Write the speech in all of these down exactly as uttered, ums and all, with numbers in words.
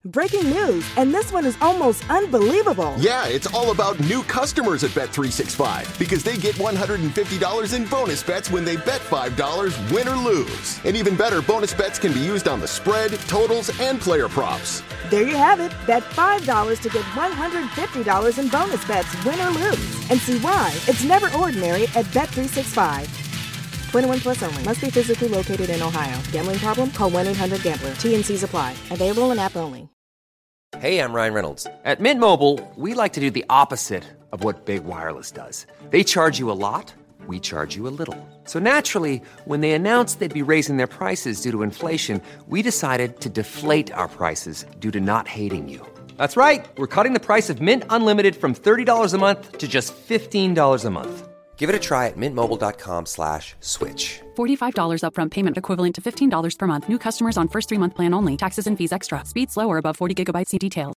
Breaking news, and this one is almost unbelievable. Yeah, it's all about new customers at Bet three sixty-five because they get one hundred fifty dollars in bonus bets when they bet five dollars, win or lose. And even better, bonus bets can be used on the spread, totals, and player props. There you have it. Bet five dollars to get one hundred fifty dollars in bonus bets, win or lose. And see why it's never ordinary at Bet three sixty-five. twenty-one plus only. Must be physically located in Ohio. Gambling problem? Call one eight hundred gambler. T N Cs apply. Available in app only. Hey, I'm Ryan Reynolds. At Mint Mobile, we like to do the opposite of what Big Wireless does. They charge you a lot, we charge you a little. So naturally, when they announced they'd be raising their prices due to inflation, we decided to deflate our prices due to not hating you. That's right. We're cutting the price of Mint Unlimited from thirty dollars a month to just fifteen dollars a month. Give it a try at mintmobile.com slash switch. forty-five dollars upfront payment equivalent to fifteen dollars per month. New customers on first three-month plan only. Taxes and fees extra. Speed slower above forty gigabytes. See details.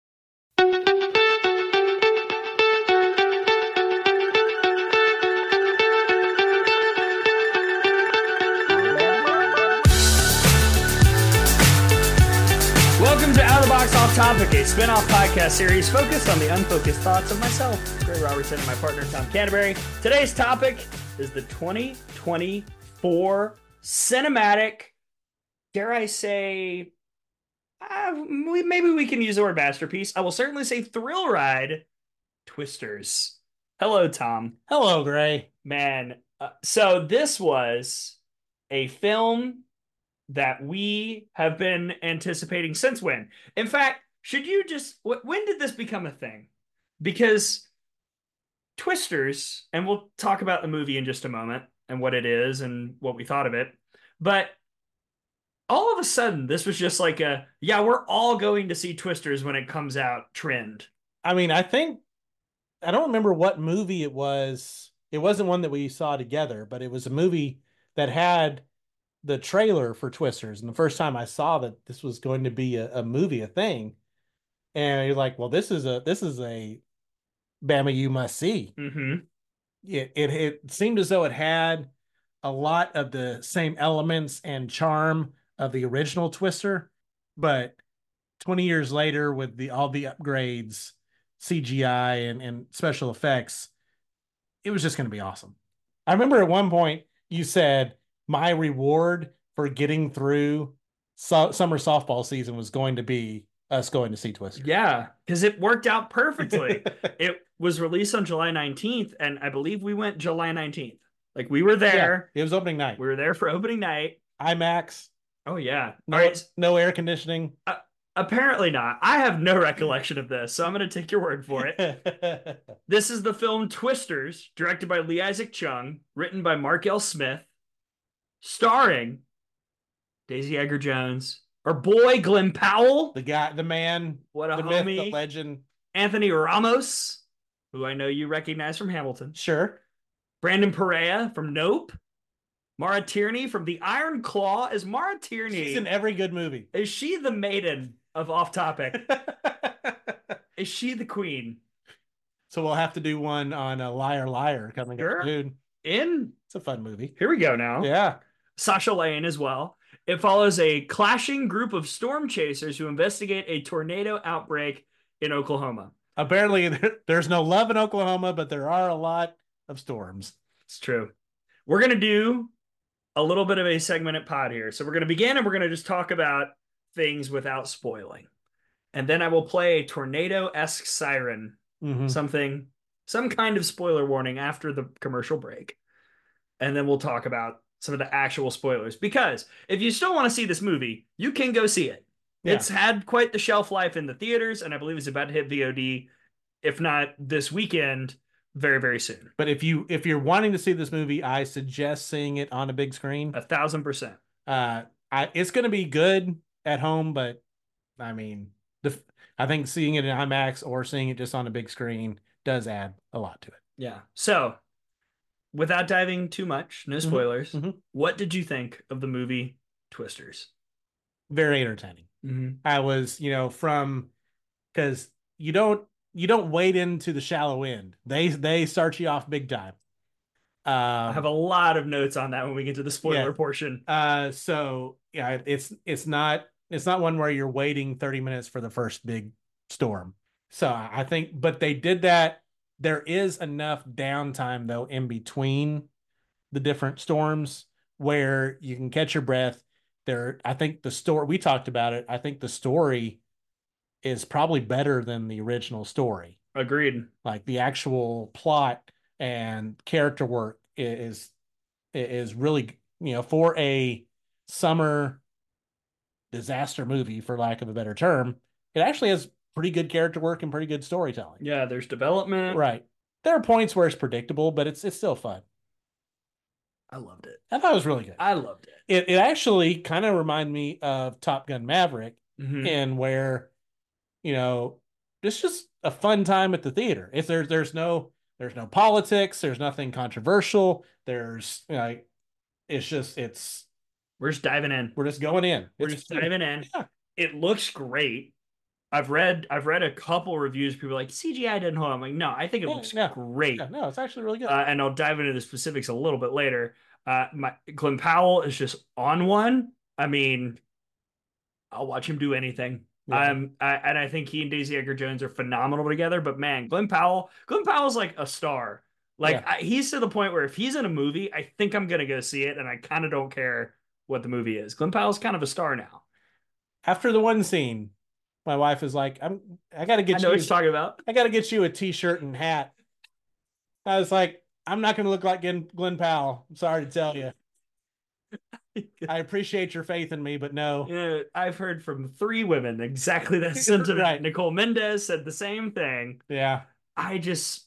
Welcome to Out of the Box Off Topic, a spin-off podcast series focused on the unfocused thoughts of myself, Gray Robertson, and my partner, Tom Canterbury. Today's topic is the twenty twenty-four cinematic, dare I say, uh, we, maybe we can use the word masterpiece. I will certainly say thrill ride, Twisters. Hello, Tom. Hello, Gray. Man, uh, so this was a film that we have been anticipating since when? In fact, should you just, when did this become a thing? Because Twisters, and we'll talk about the movie in just a moment and what it is and what we thought of it, but all of a sudden, this was just like a, yeah, we're all going to see Twisters when it comes out trend. I mean, I think, I don't remember what movie it was. It wasn't one that we saw together, but it was a movie that had the trailer for Twisters. And the first time I saw that this was going to be a, a movie, a thing, and you're like, well, this is a, this is a Bama you must see. Mm-hmm. It, it, it seemed as though it had a lot of the same elements and charm of the original Twister, but twenty years later with the, all the upgrades, C G I and, and special effects, it was just going to be awesome. I remember at one point you said, my reward for getting through so- summer softball season was going to be us going to see Twister. Yeah, because it worked out perfectly. It was released on July nineteenth, and I believe we went July nineteenth. Like, we were there. Yeah, it was opening night. We were there for opening night. IMAX. Oh, yeah. No, All right. no air conditioning. Uh, apparently not. I have no recollection of this, so I'm going to take your word for it. This is the film Twisters, directed by Lee Isaac Chung, written by Mark L. Smith, starring Daisy Edgar-Jones, our boy Glenn Powell, the guy, the man, what a the homie, myth, the legend, Anthony Ramos, who I know you recognize from Hamilton, sure, Brandon Perea from Nope, Mara Tierney from The Iron Claw. Is Mara Tierney? She's in every good movie. Is she the maiden of Off Topic? Is she the queen? So we'll have to do one on a Liar Liar coming sure. up soon. In it's a fun movie. Here we go now. Yeah. Sasha Lane as well. It follows a clashing group of storm chasers who investigate a tornado outbreak in Oklahoma. Apparently, there's no love in Oklahoma, but there are a lot of storms. It's true. We're going to do a little bit of a segmented pod here. So we're going to begin and we're going to just talk about things without spoiling. And then I will play a tornado-esque siren, mm-hmm. something, some kind of spoiler warning after the commercial break. And then we'll talk about some of the actual spoilers. Because if you still want to see this movie, you can go see it. Yeah. It's had quite the shelf life in the theaters, and I believe it's about to hit V O D, if not this weekend, very, very soon. But if you if you're wanting to see this movie, I suggest seeing it on a big screen. A thousand percent. Uh, I it's going to be good at home, but I mean, the I think seeing it in IMAX or seeing it just on a big screen does add a lot to it. Yeah. So, without diving too much, no spoilers, mm-hmm. what did you think of the movie Twisters? Very entertaining. Mm-hmm. I was, you know, from because you don't you don't wade into the shallow end. They they start you off big time. Um, I have a lot of notes on that when we get to the spoiler yeah. portion. Uh, so yeah, it's it's not it's not one where you're waiting thirty minutes for the first big storm. So I think, but they did that. There is enough downtime though in between the different storms where you can catch your breath. There, I think the story, we talked about it. I think the story is probably better than the original story. Agreed. Like the actual plot and character work is is really, you know, for a summer disaster movie, for lack of a better term, it actually has pretty good character work and pretty good storytelling. Yeah, there's development. Right. There are points where it's predictable, but it's it's still fun. I loved it. I thought it was really good. I loved it. It it actually kind of reminded me of Top Gun Maverick, Mhm. in where, you know, it's just a fun time at the theater. If there's there's no there's no politics, there's nothing controversial. There's, you know, it's just it's We're just diving in. we're just going in. We're It's just diving in. Yeah. It looks great. I've read I've read a couple reviews. People are like, C G I didn't hold. I'm like, no, I think it Yeah, looks yeah. great. Yeah, no, it's actually really good. Uh, and I'll dive into the specifics a little bit later. Uh, my Glenn Powell is just on one. I mean, I'll watch him do anything. Yeah. Um, I, and I think he and Daisy Edgar Jones are phenomenal together. But man, Glenn Powell, Glenn Powell's like a star. Like Yeah. I, he's to the point where if he's in a movie, I think I'm gonna go see it, and I kind of don't care what the movie is. Glenn Powell's kind of a star now. After the one scene, my wife is like, "I'm I got to I get know you what you're talking about. I got to get you a t-shirt and hat." I was like, "I'm not going to look like Glenn, Glenn Powell. I'm sorry to tell you. I appreciate your faith in me, but no." Yeah, I've heard from three women exactly that sentiment. Right. Nicole Mendez said the same thing. Yeah. I just,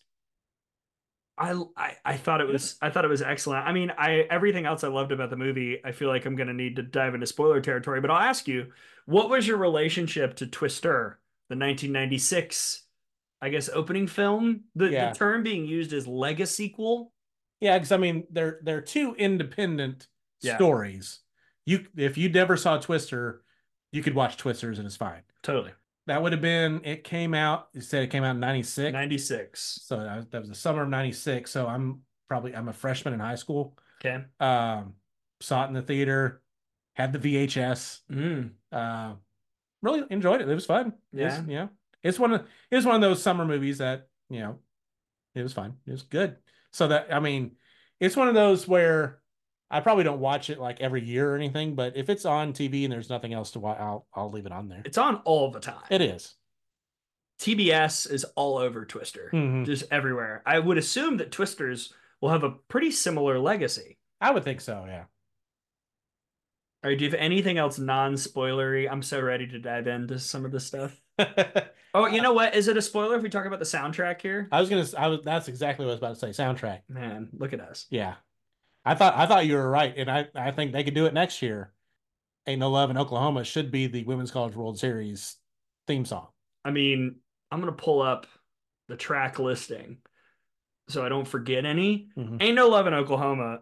I, I, I thought it was, I thought it was excellent. I mean, I everything else I loved about the movie. I feel like I'm going to need to dive into spoiler territory, but I'll ask you, what was your relationship to Twister, the nineteen ninety-six, I guess, opening film? The, Yeah. the term being used is legacy-quel. Yeah, because I mean, they're they're two independent Yeah. stories. You if you never saw Twister, you could watch Twisters and it's fine. Totally. That would have been, it came out, you said it came out in ninety-six. ninety-six. So that was, that was the summer of ninety-six. So I'm probably, I'm a freshman in high school. Okay. Um, saw it in the theater, had the V H S. Mm. Uh, really enjoyed it. It was fun. It was, Yeah. you know, it's one of, it was one of those summer movies that, you know, it was fun. It was good. So that, I mean, it's one of those where I probably don't watch it like every year or anything, but if it's on T V and there's nothing else to watch, I'll, I'll leave it on there. It's on all the time. It is. T B S is all over Twister, Mhm. just everywhere. I would assume that Twisters will have a pretty similar legacy. I would think so. Yeah. All right, do you have anything else non-spoilery? I'm so ready to dive into some of this stuff. Oh, you know what? Is it a spoiler if we talk about the soundtrack here? I was gonna. I was. That's exactly what I was about to say. Soundtrack. Man, look at us. Yeah, I thought. I thought you were right, and I. I think they could do it next year. Ain't No Love in Oklahoma should be the Women's College World Series theme song. I mean, I'm gonna pull up the track listing so I don't forget any. Mhm. Ain't No Love in Oklahoma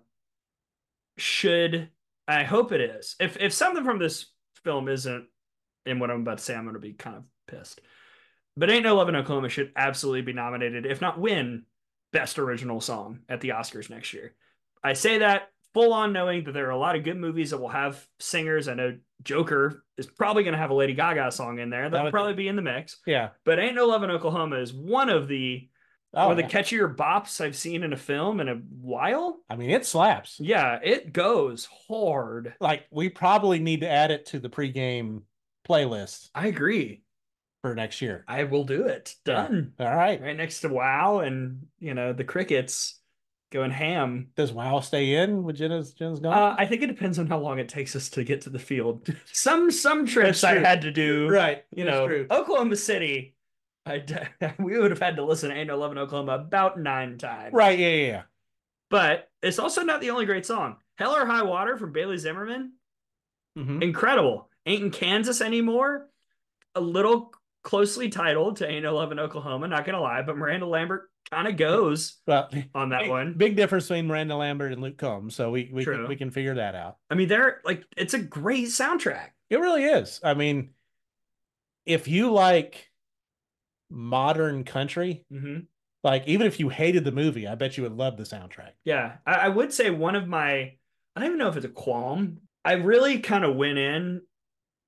should. I hope it is. If if something from this film isn't in what I'm about to say, I'm gonna be kind of pissed. But Ain't No Love in Oklahoma should absolutely be nominated, if not win, Best Original Song at the Oscars next year. I say that full on knowing that there are a lot of good movies that will have singers. I know Joker is probably going to have a Lady Gaga song in there. That That'll would- probably be in the mix. Yeah. But Ain't No Love in Oklahoma is one of the Oh, one of the yeah. catchier bops I've seen in a film in a while. I mean, it slaps. Yeah, it goes hard. Like, we probably need to add it to the pregame playlist I agree. for next year. I will do it. Done. All right. Right next to WoW and, you know, the Crickets going ham. Does WoW stay in with Jenna's Jenna's gone? Uh, I think it depends on how long it takes us to get to the field. Some some trips That's I true. had to do. Right. You That's know, true. Oklahoma City. I we would have had to listen to Ain't No Love in Oklahoma about nine times. Right. Yeah. Yeah. Yeah. But it's also not the only great song. Hell or High Water from Bailey Zimmerman. Mhm. Incredible. Ain't in Kansas anymore. A little closely titled to Ain't No Love in Oklahoma, not gonna lie, but Miranda Lambert kind of goes Well, on that big, one. big difference between Miranda Lambert and Luke Combs, so we we True. can, we can figure that out. I mean, they're like, it's a great soundtrack. It really is. I mean, if you like modern country, Mm-hmm. like even if you hated the movie, I bet you would love the soundtrack. Yeah, I, I would say one of my, I don't even know if it's a qualm. I really kind of went in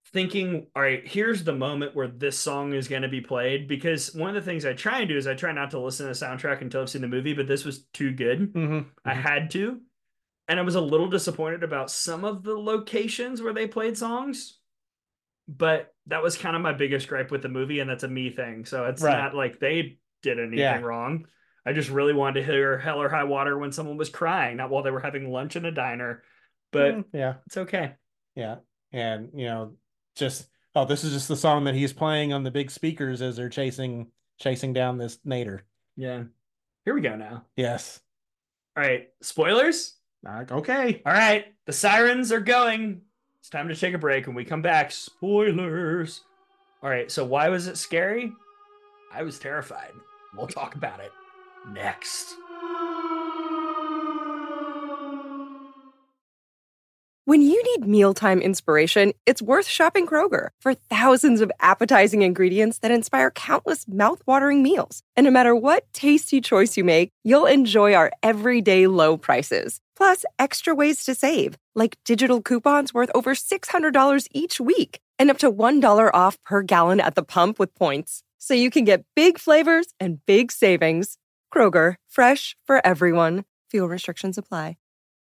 thinking, all right, here's the moment where this song is going to be played. Because one of the things I try and do is I try not to listen to the soundtrack until I've seen the movie, but this was too good. Mm-hmm. I Mm-hmm. had to. And I was a little disappointed about some of the locations where they played songs. But that was kind of my biggest gripe with the movie, and that's a me thing. So it's Right. not like they did anything Yeah. wrong. I just really wanted to hear Hell or High Water when someone was crying, not while they were having lunch in a diner. But Mm, yeah. it's okay. Yeah. And, you know, just, oh, this is just the song that he's playing on the big speakers as they're chasing chasing down this Nader. Yeah. Here we go now. Yes. All right. Spoilers? Uh, okay. All right. The sirens are going. It's time to take a break. When we come back, spoilers. All right. So why was it scary? I was terrified. We'll talk about it next. When you need mealtime inspiration, it's worth shopping Kroger for thousands of appetizing ingredients that inspire countless mouthwatering meals. And no matter what tasty choice you make, you'll enjoy our everyday low prices. Plus, extra ways to save, like digital coupons worth over six hundred dollars each week and up to one dollar off per gallon at the pump with points. So you can get big flavors and big savings. Kroger, fresh for everyone. Fuel restrictions apply.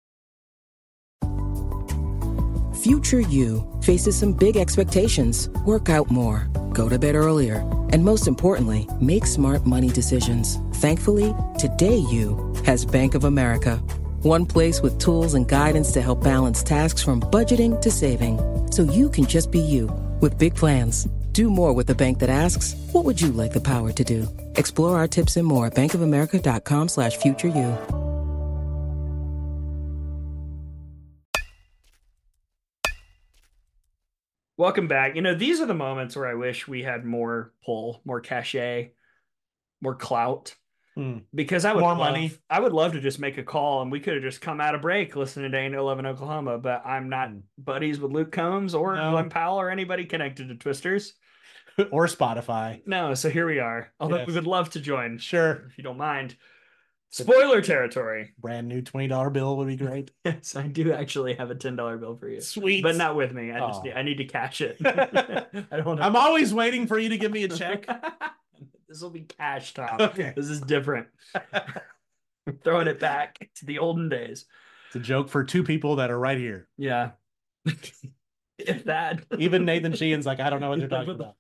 Future you faces some big expectations. Work out more, go to bed earlier, and most importantly, make smart money decisions. Thankfully, today you has Bank of America. One place with tools and guidance to help balance tasks from budgeting to saving. So you can just be you with big plans. Do more with a bank that asks, what would you like the power to do? Explore our tips and more at bankofamerica.com slash future you. Welcome back. You know, these are the moments where I wish we had more pull, more cachet, more clout. Hmm. Because I would More love, money. I would love to just make a call and we could have just come out of break listening to eight eleven Oklahoma, but I'm not buddies with Luke Combs or No. Glenn Powell or anybody connected to Twisters. Or Spotify. No, so here we are. Although Yes. we would love to join, Sure. if you don't mind. Spoiler territory. Brand new twenty dollar bill would be great. Yes, I do actually have a ten dollar bill for you. Sweet. But not with me. I just Oh. need, I need to cash it. I don't know. I'm always waiting for you to give me a check. This will be cash, Tom. Okay. This is different. I'm throwing it back to the olden days. It's a joke for two people that are right here. Yeah. If that. Even Nathan Sheehan's like, I don't know what they're talking about.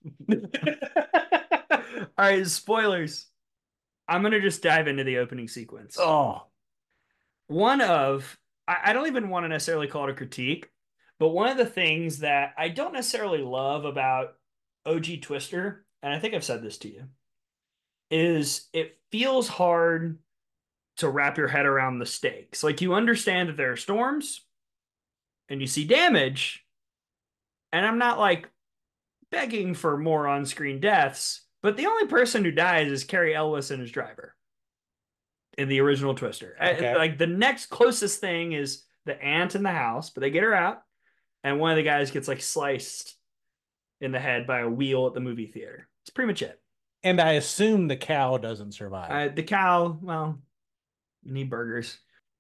All right, spoilers. I'm going to just dive into the opening sequence. Oh. One of, I, I don't even want to necessarily call it a critique, but one of the things that I don't necessarily love about O G Twister, and I think I've said this to you, is it feels hard to wrap your head around the stakes. Like, you understand that there are storms and you see damage, and I'm not like begging for more on-screen deaths, but the only person who dies is Carrie Elwes and his driver in the original Twister. Okay. Like, the next closest thing is the aunt in the house, but they get her out, and one of the guys gets like sliced in the head by a wheel at the movie theater. It's pretty much it. And I assume the cow doesn't survive. Uh, the cow, well, you need burgers.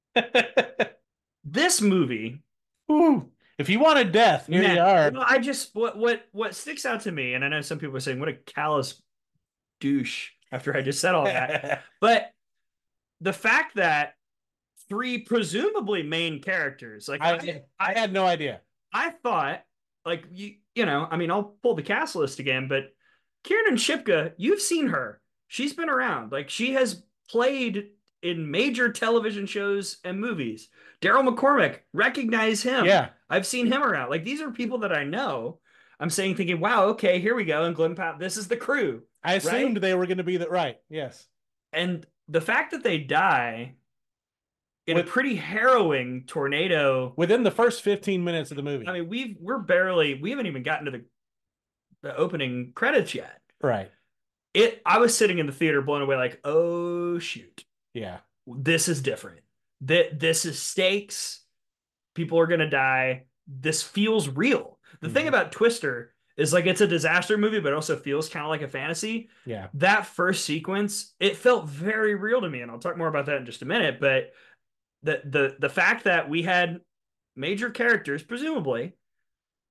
This movie, Ooh, if you wanted death, here man, you are. well, I just what what what sticks out to me, and I know some people are saying, "What a callous douche!" After I just said all that, but the fact that three presumably main characters, like I, I, I had no idea. I thought, like you, you know, I mean, I'll pull the cast list again, but Kiernan Shipka, you've seen her. She's been around. Like, she has played in major television shows and movies. Daryl McCormick, recognize him. Yeah. I've seen him around. Like, these are people that I know. I'm saying, thinking, wow, okay, here we go. And Glenn Powell, this is the crew. I assumed Right? they were going to be that. Right. Yes. And the fact that they die in With- a pretty harrowing tornado. Within the first fifteen minutes of the movie. I mean, we've we're barely we haven't even gotten to the the opening credits yet. Right. It I was sitting in the theater blown away, like, oh shoot, Yeah. this is different. That this is stakes. People are gonna die. This feels real. The Mm-hmm. thing about Twister is, like, it's a disaster movie, but it also feels kind of like a fantasy. Yeah. That first sequence, it felt very real to me, and I'll talk more about that in just a minute. But the the the fact that we had major characters, presumably,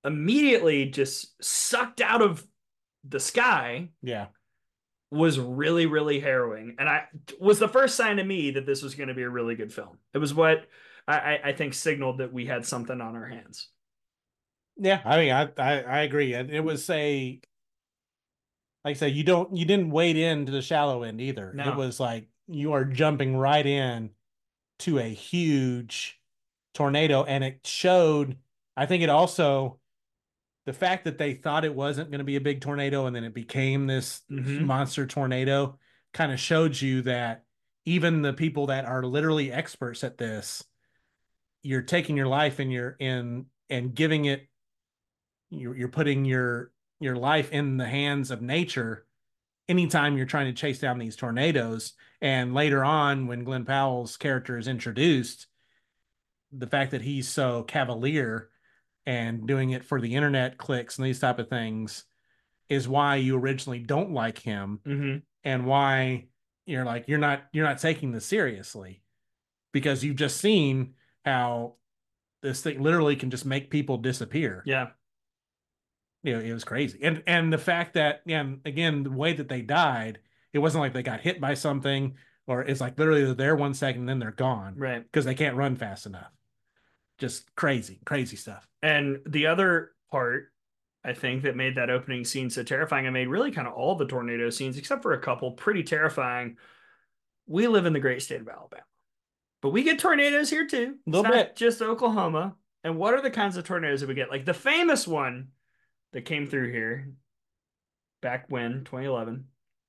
immediately just sucked out of the sky Yeah. was really, really harrowing. And I was the first sign to me that this was going to be a really good film. It was what I, I think signaled that we had something on our hands. Yeah, I mean, I, I, I agree. It, it was a, like I said, you don't, you didn't wade into the shallow end either. No. It was like you are jumping right in to a huge tornado, and it showed. I think it also, the fact that they thought it wasn't going to be a big tornado and then it became this Mhm. monster tornado kind of showed you that even the people that are literally experts at this, you're taking your life and you're in and giving it, you're, you're putting your your life in the hands of nature anytime you're trying to chase down these tornadoes. And later on, when Glenn Powell's character is introduced, the fact that he's so cavalier and doing it for the internet clicks and these type of things is why you originally don't like him, mm-hmm. and why you're like, you're not you're not taking this seriously, because you've just seen how this thing literally can just make people disappear. Yeah. You know, it was crazy. And and the fact that, and again, the way that they died, it wasn't like they got hit by something, or it's like literally they're there one second and then they're gone. Right. Because they can't run fast enough. Just crazy, crazy stuff. And the other part, I think, that made that opening scene so terrifying, and made really kind of all the tornado scenes, except for a couple, pretty terrifying. We live in the great state of Alabama, but we get tornadoes here too. A little it's not bit. just Oklahoma. And what are the kinds of tornadoes that we get? Like the famous one that came through here back when, twenty eleven,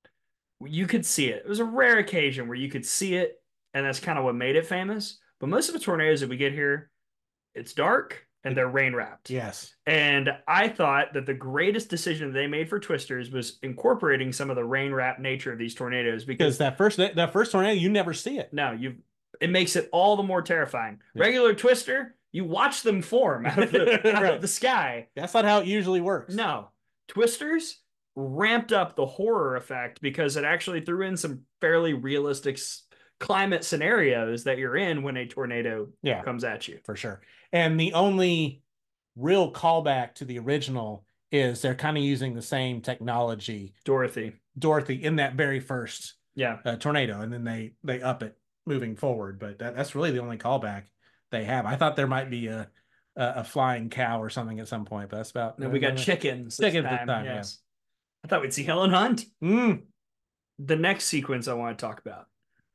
you could see it. It was a rare occasion where you could see it, and that's kind of what made it famous. But most of the tornadoes that we get here, it's dark and they're rain wrapped. Yes. And I thought that the greatest decision they made for Twisters was incorporating some of the rain wrapped nature of these tornadoes, Because because that first that first tornado, you never see it. no, you it makes it all the more terrifying. Yeah. Regular Twister, you watch them form out of the, out Right. of the sky. That's not how it usually works. No, Twisters ramped up the horror effect because it actually threw in some fairly realistic s- climate scenarios that you're in when a tornado Yeah. comes at you. For sure. And the only real callback to the original is they're kind of using the same technology, Dorothy. Dorothy, in that very first Yeah. uh, tornado, and then they they up it moving forward. But that, that's really the only callback they have. I thought there might be a a, a flying cow or something at some point, but that's about. And we got uh, chickens. This Chickens this time. time, Yes. I thought we'd see Helen Hunt. Mm, The next sequence I want to talk about,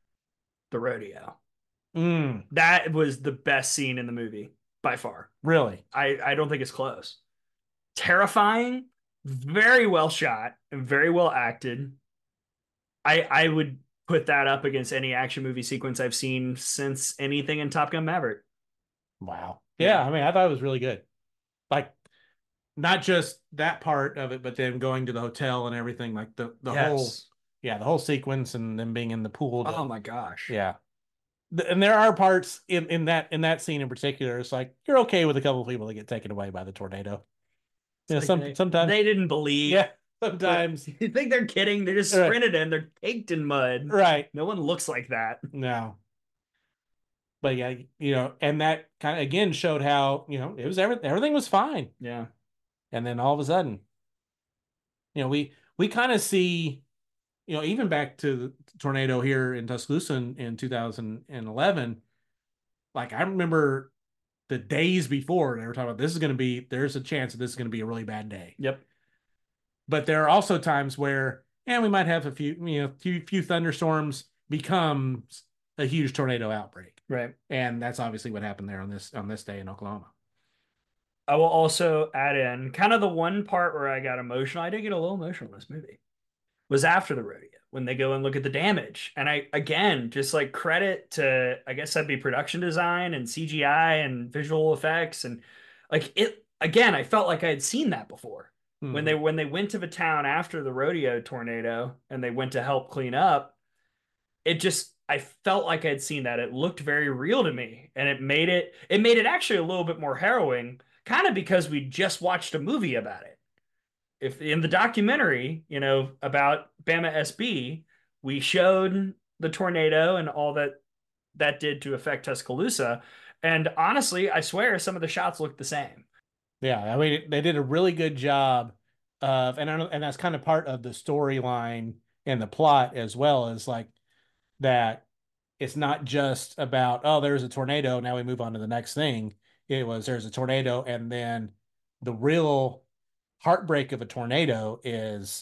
the rodeo. mm, That was the best scene in the movie by far. really? I, I don't think it's close. Terrifying, very well shot, and very well acted. I I would put that up against any action movie sequence I've seen since anything in Top Gun Maverick. Wow. Yeah, I mean, I thought it was really good. Like, not just that part of it, but then going to the hotel and everything, like the the Yes. whole, yeah, the whole sequence, and then being in the pool. Oh my gosh. Yeah. Th- And there are parts in, in that in that scene in particular. It's like you're okay with a couple of people that get taken away by the tornado. Yeah, Like some they, sometimes. they didn't believe. Yeah, sometimes. You think they're kidding? They just Right. sprinted in. They're caked in mud. Right. No one looks like that. No. But yeah, you know, and that kind of again showed how, you know, it was everything. Everything was fine, Yeah. and then all of a sudden, you know, we we kind of see, you know, even back to the tornado here in Tuscaloosa in, in two thousand eleven. Like, I remember the days before they were talking about this is going to be, there's a chance that this is going to be a really bad day. Yep. But there are also times where, and we might have a few, you know, few few thunderstorms becomes a huge tornado outbreak, Right. and that's obviously what happened there on this on this day in Oklahoma. I will also add in kind of the one part where I got emotional. I did get a little emotional in this movie. Was after the rodeo when they go and look at the damage. And I, again, just like credit to, I guess that'd be production design and C G I and visual effects. And like it, again, I felt like I had seen that before. Hmm. When they, when they went to the town after the rodeo tornado and they went to help clean up, it just, I felt like I'd seen that. It looked very real to me, and it made it, it made it actually a little bit more harrowing, kind of because we just watched a movie about it. If in the documentary, you know, about Bama S B, we showed the tornado and all that that did to affect Tuscaloosa. And honestly, I swear some of the shots looked the same. Yeah, I mean, they did a really good job of, and I don't, and that's kind of part of the storyline and the plot as well, as like that it's not just about, oh, there's a tornado, now we move on to the next thing. It was there's a tornado, and then the real heartbreak of a tornado is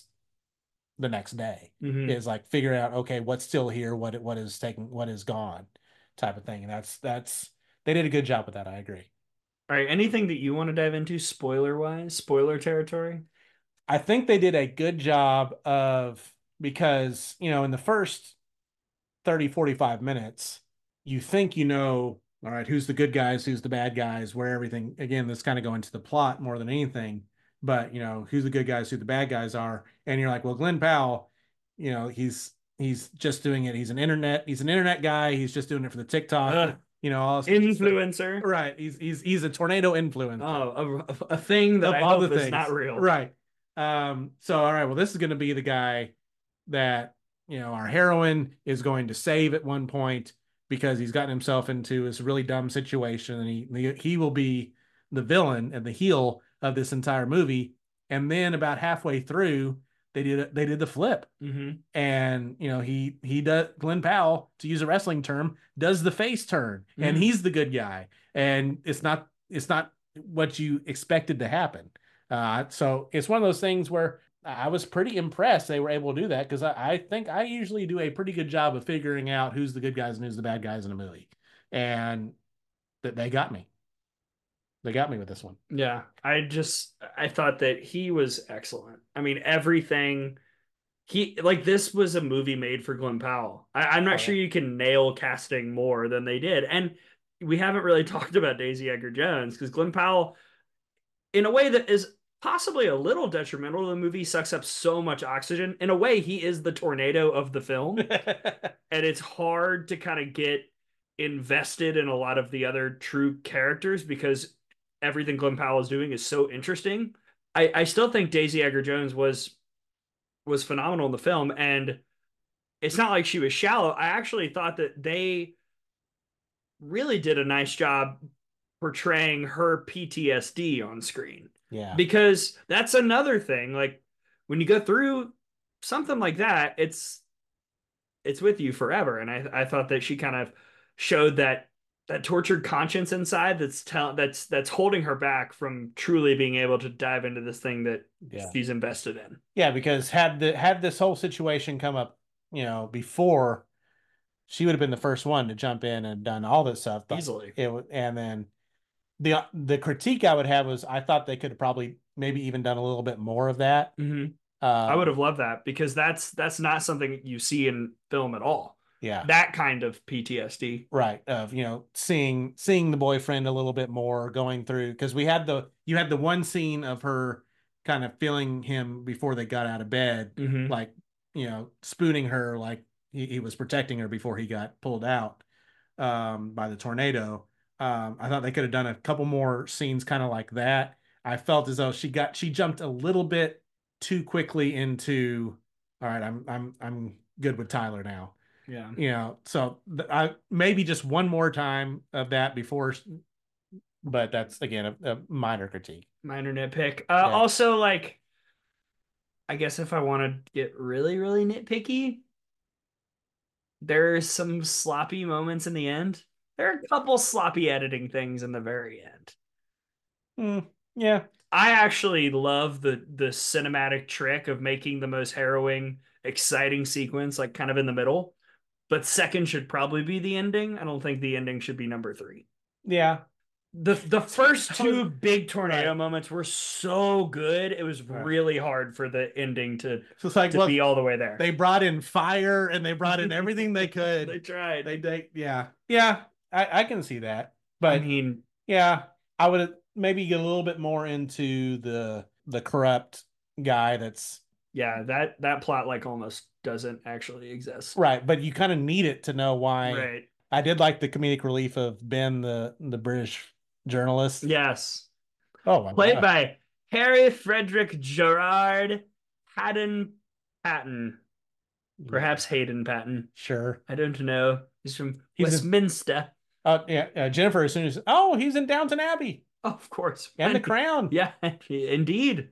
the next day. Mm-hmm. Is like figuring out, okay, what's still here, what what is taking, what is gone, type of thing. And that's that's they did a good job with that. I agree. All right, anything that you want to dive into spoiler wise, spoiler territory? I think they did a good job of, because, you know, in the first thirty, forty-five minutes, you think you know, all right, who's the good guys, who's the bad guys, where everything, again, this kind of go into the plot more than anything, but, you know, who's the good guys, who the bad guys are. And you're like, well, Glenn Powell, you know, he's, he's just doing it. He's an internet, he's an internet guy. He's just doing it for the TikTok, uh, you know, all influencer. Right. He's, he's, he's a tornado influencer. Oh, a, a thing that of I all hope the is not real. Right. Um, so, all right, well, this is going to be the guy that, you know, our heroine is going to save at one point, because he's gotten himself into this really dumb situation, and he he will be the villain and the heel of this entire movie. And then about halfway through, they did they did the flip, mm-hmm. and you know he he does Glenn Powell, to use a wrestling term, does the face turn, mm-hmm. and he's the good guy, and it's not it's not what you expected to happen. Uh, so it's one of those things where I was pretty impressed they were able to do that, because I, I think I usually do a pretty good job of figuring out who's the good guys and who's the bad guys in a movie. And that they got me. They got me with this one. Yeah. I just, I thought that he was excellent. I mean, everything he, like, this was a movie made for Glenn Powell. I, I'm not oh, sure yeah. you can nail casting more than they did. And we haven't really talked about Daisy Edgar Jones, because Glenn Powell, in a way that is possibly a little detrimental to the movie, sucks up so much oxygen. In a way, he is the tornado of the film. And it's hard to kind of get invested in a lot of the other true characters, because everything Glenn Powell is doing is so interesting. I, I still think Daisy Edgar Jones was was phenomenal in the film, and it's not like she was shallow. I actually thought that they really did a nice job portraying her P T S D on screen. Yeah. Because that's another thing. Like, when you go through something like that, it's it's with you forever. And I, I thought that she kind of showed that that tortured conscience inside that's tell, that's that's holding her back from truly being able to dive into this thing that yeah. she's invested in. Yeah, because had the had this whole situation come up, you know, before, she would have been the first one to jump in and done all this stuff easily. It and then the the critique I would have was, I thought they could have probably maybe even done a little bit more of that. Mm-hmm. Uh, I would have loved that, because that's that's not something you see in film at all. Yeah, that kind of P T S D, right? Of, you know, seeing seeing the boyfriend a little bit more, going through, because we had the you had the one scene of her kind of feeling him before they got out of bed, mm-hmm. like, you know, spooning her, like he, he was protecting her before he got pulled out um, by the tornado. Um, I thought they could have done a couple more scenes kind of like that. I felt as though she got she jumped a little bit too quickly into, all right, I'm I'm I'm good with Tyler now. Yeah. You know, so th- I maybe just one more time of that before, but that's again a, a minor critique. Minor nitpick. Uh, yeah. Also, like, I guess if I want to get really, really nitpicky, there's some sloppy moments in the end. There are a couple sloppy editing things in the very end. Mm, yeah. I actually love the the cinematic trick of making the most harrowing, exciting sequence, like, kind of in the middle. But second should probably be the ending. I don't think the ending should be number three. Yeah. The the first two big tornado right. moments were so good. It was right. really hard for the ending to, so it's like, to well, be all the way there. They brought in fire and they brought in everything they could. They tried. They, they yeah. Yeah, I, I can see that. But I mean, yeah, I would maybe get a little bit more into the the corrupt guy that's yeah, that that plot like almost doesn't actually exist. Right, but you kind of need it to know why. Right. I did like the comedic relief of Ben, the the British journalist. Yes. Oh, my Played God. by Harry Frederick Gerard Haddon Patton. Perhaps Hayden Patton. Sure. I don't know. He's from he's Westminster. Uh, yeah, uh, Jennifer, as soon as, oh, he's in Downton Abbey. Oh, of course. And The Crown. Yeah, indeed.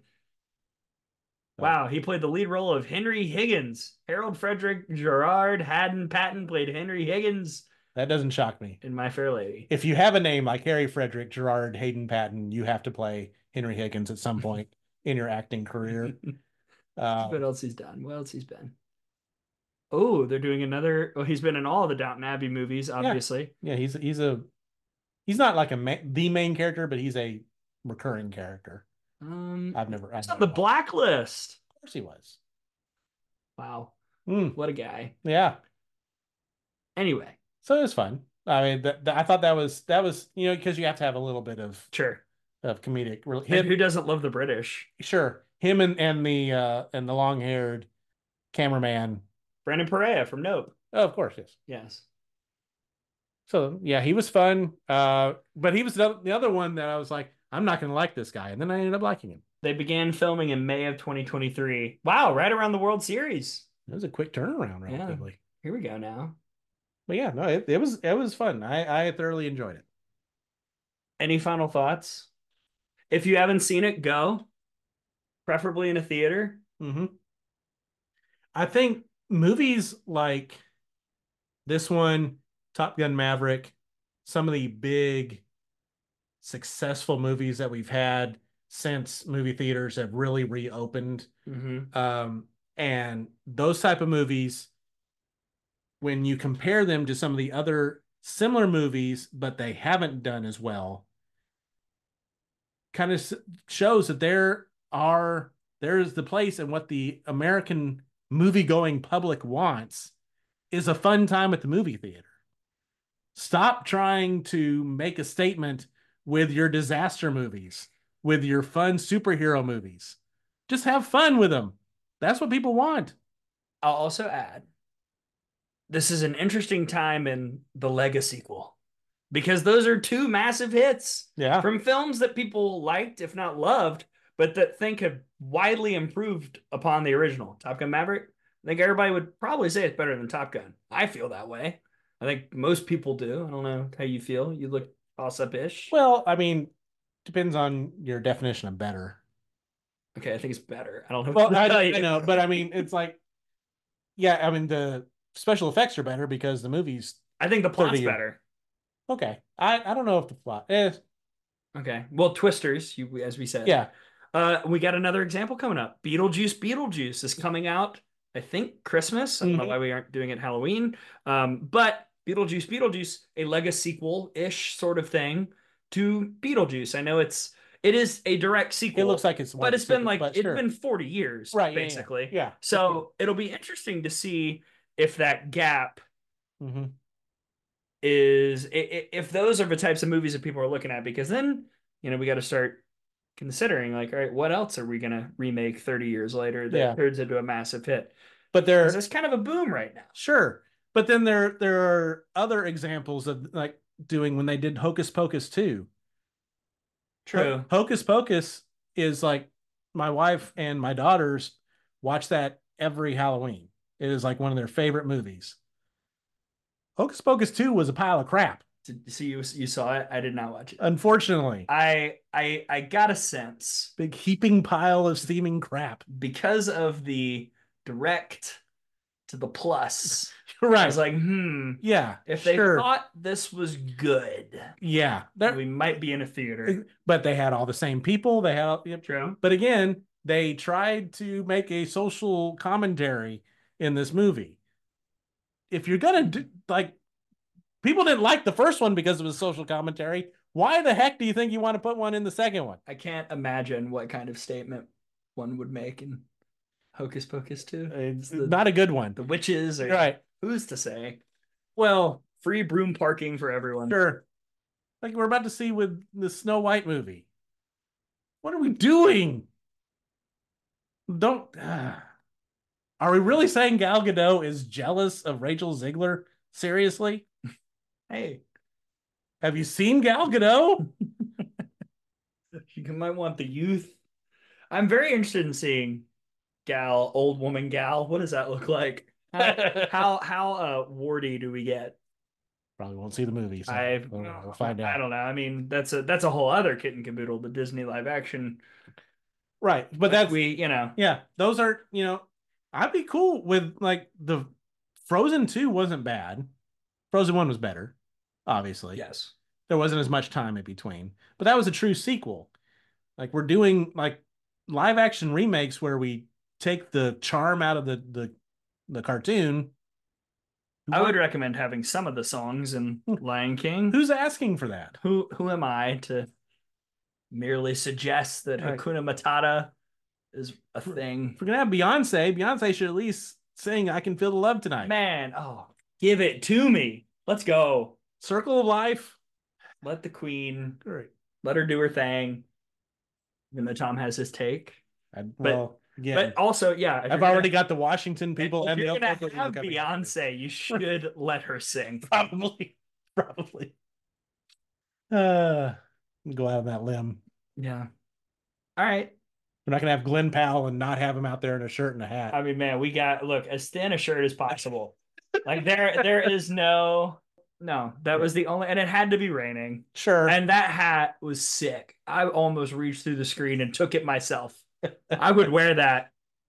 Wow, he played the lead role of Henry Higgins. Harold Frederick Gerard Haddon Patton played Henry Higgins. That doesn't shock me. In My Fair Lady. If you have a name like Harry Frederick Gerard Hayden Patton, you have to play Henry Higgins at some point in your acting career. Uh, what else he's done? What else he's been? Oh, they're doing another. Oh, he's been in all the Downton Abbey movies, obviously. Yeah, yeah he's he's a he's not like a ma- the main character, but he's a recurring character. Um, I've never. He's I've on never the Blacklist. Of course, he was. Wow, mm. what a guy. Yeah. Anyway, so it was fun. I mean, th- th- I thought that was that was you know because you have to have a little bit of sure of comedic. Him, and who doesn't love the British? Sure, him and and the uh, and the long haired cameraman. Brandon Perea from Nope. Oh, of course, yes. Yes. So, yeah, he was fun. Uh, but he was the, the other one that I was like, I'm not going to like this guy. And then I ended up liking him. They began filming in May of twenty twenty-three. Wow, right around the World Series. It was a quick turnaround, relatively. Yeah. Here we go now. But yeah, no, it, it was it was fun. I, I thoroughly enjoyed it. Any final thoughts? If you haven't seen it, go. Preferably in a theater. Mm-hmm. I think movies like this one, Top Gun Maverick, some of the big successful movies that we've had since movie theaters have really reopened. Mm-hmm. Um, and those type of movies, when you compare them to some of the other similar movies, but they haven't done as well, kind of shows that there are, there is the place and what the American movie-going public wants is a fun time at the movie theater. Stop trying to make a statement with your disaster movies, with your fun superhero movies. Just have fun with them. That's what people want. I'll also add, this is an interesting time in the Lego sequel because those are two massive hits yeah. from films that people liked, if not loved, but that think have widely improved upon the original. Top Gun Maverick, I think everybody would probably say it's better than Top Gun. I feel that way. I think most people do. I don't know how you feel. You look toss-up-ish. Well, I mean, depends on your definition of better. Okay, I think it's better. I don't know. Well, I, I know, but I mean, it's like, yeah, I mean, the special effects are better because the movies. I think the plot's better. Okay, I, I don't know if the plot is. Okay, well, Twisters, you as we said. Yeah. Uh, we got another example coming up. Beetlejuice, Beetlejuice is coming out. I think Christmas. I don't mm-hmm. know why we aren't doing it Halloween. Um, but Beetlejuice, Beetlejuice, a Lego sequel-ish sort of thing to Beetlejuice. I know it's it is a direct sequel. It looks like it's, but it's been like it's sure. been forty years, right? Basically, yeah. yeah. So it'll be interesting to see if that gap mm-hmm. is if those are the types of movies that people are looking at. Because then you know we got to start considering like, all right, what else are we gonna remake thirty years later that yeah. turns into a massive hit? But there, there's kind of a boom right now. Sure, but then there there are other examples of like doing when they did Hocus Pocus two. True. Hocus Pocus is like my wife and my daughters watch that every Halloween. It is like one of their favorite movies. Hocus Pocus two was a pile of crap. So you you saw it? I did not watch it. Unfortunately. I I I got a sense. Big heaping pile of steaming crap. Because of the direct to the plus. Right. I was like, hmm. Yeah. If they sure. thought this was good. Yeah. We might be in a theater. But they had all the same people. They had all, True. But again, they tried to make a social commentary in this movie. If you're gonna do like people didn't like the first one because it was social commentary. Why the heck do you think you want to put one in the second one? I can't imagine what kind of statement one would make in Hocus Pocus two. It's the, not a good one. The witches are right. Who's to say? Well, free broom parking for everyone. Sure. Like we're about to see with the Snow White movie. What are we doing? Don't. Uh, are we really saying Gal Gadot is jealous of Rachel Zegler? Seriously? Hey. Have you seen Gal Gadot? You might want the youth. I'm very interested in seeing Gal, old woman Gal. What does that look like? How how, how uh warty do we get? Probably won't see the movie. So I we'll, we'll find out. I don't know. I mean, that's a that's a whole other kit and caboodle. The Disney live action, right? But that's we, you know, yeah. Those are you know, I'd be cool with like the Frozen two wasn't bad. Frozen one was better, obviously. yes. There wasn't as much time in between, but that was a true sequel. Like we're doing like live action remakes where we take the charm out of the the the cartoon. I would recommend having some of the songs in Lion King. Who's asking for that? Who who am I to merely suggest that Right. Hakuna Matata is a thing? If we're gonna have Beyonce, Beyonce should at least sing "I Can Feel the Love Tonight." Man, oh, give it to me. Let's go. Circle of Life. Let the queen, Great. let her do her thing. Even though Tom has his take. I, well, again, But also, yeah. if I've you're gonna- already got the Washington people if and the you're gonna Oklahoma have coming. Beyonce, you should let her sing. Probably, probably. Uh, go out on that limb. Yeah. All right. We're not gonna have Glenn Powell and not have him out there in a shirt and a hat. I mean, man, we got look as thin a shirt as possible. Like there, there is no, no. That was the only, and it had to be raining. Sure. And that hat was sick. I almost reached through the screen and took it myself. I would wear that.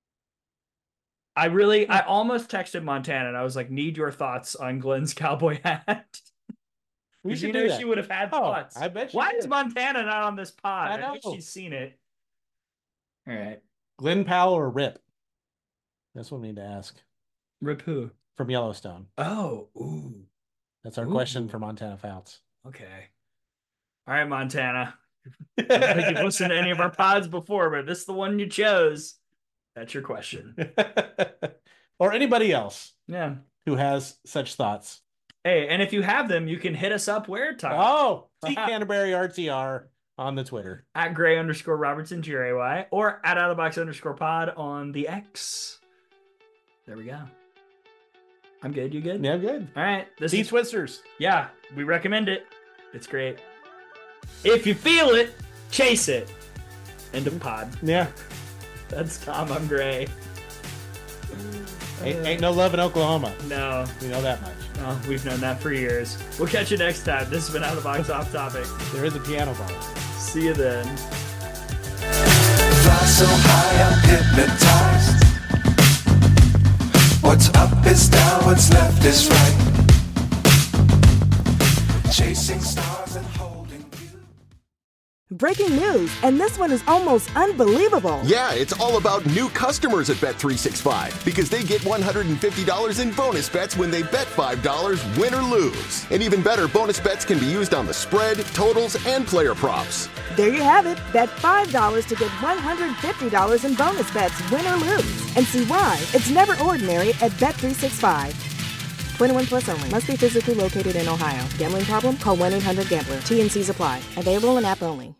I really, I almost texted Montana and I was like, "Need your thoughts on Glenn's cowboy hat." we Because should you do know that. she would have had Oh, thoughts. I bet she Why did. is Montana not on this pod? I I, know know. she's seen it. All right, Glenn Powell or Rip? That's what we need to ask Rip who? from Yellowstone. Oh, ooh. That's our Ooh. question for Montana Fouts. Okay. All right, Montana. I don't think you've listened to any of our pods before, but this is the one you chose. That's your question. Or anybody else Yeah. who has such thoughts. Hey, and if you have them, you can hit us up where, Tom? Oh, T Canterbury R T R on the Twitter. At Gray underscore Robertson, G R A Y, or at Out of the Box underscore pod on the X. There we go. I'm good. You good? Yeah, good. All right. This T is, Twisters. yeah, we recommend it. It's great. If you feel it, chase it. End of pod. Yeah. That's Tom. I'm Gray. Ain't, ain't no love in Oklahoma. No, We know that much. no, we've known that for years. We'll catch you next time. This has been Out of the Box Off Topic. There is a piano bar. See you then. Fly so high, I'm hypnotized. What's up is down, what's left is right. Chasing stars and holding you. Breaking news, and this one is almost unbelievable. Yeah, it's all about new customers at Bet three sixty-five because they get one hundred fifty dollars in bonus bets when they bet five dollars, win or lose. And even better, bonus bets can be used on the spread, totals, and player props. There you have it. Bet five dollars to get one hundred fifty dollars in bonus bets, win or lose. And see why it's never ordinary at Bet three sixty-five. twenty-one plus only. Must be physically located in Ohio. Gambling problem? Call one eight hundred gambler. T and C's apply. Available in app only.